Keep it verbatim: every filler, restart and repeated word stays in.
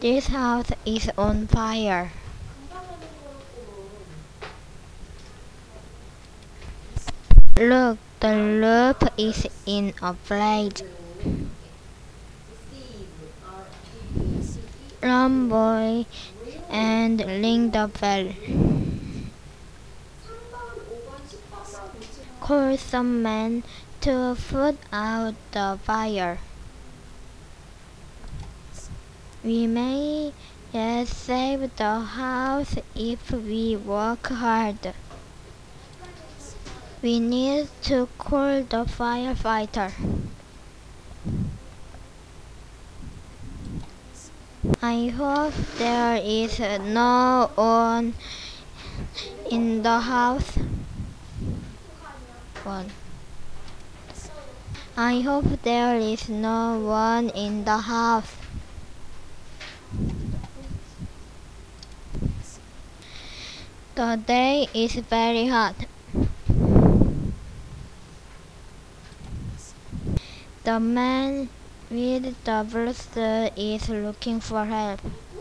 This house is on fire. Look, the roof is in a blaze. Run, boy, and ring the bell. Call some men to put out the fire. We may yet save the house if we work hard. We need to call the firefighter. I hope there is no one in the house. One. I hope there is no one in the house. The day is very hot. The man with the blister is looking for help.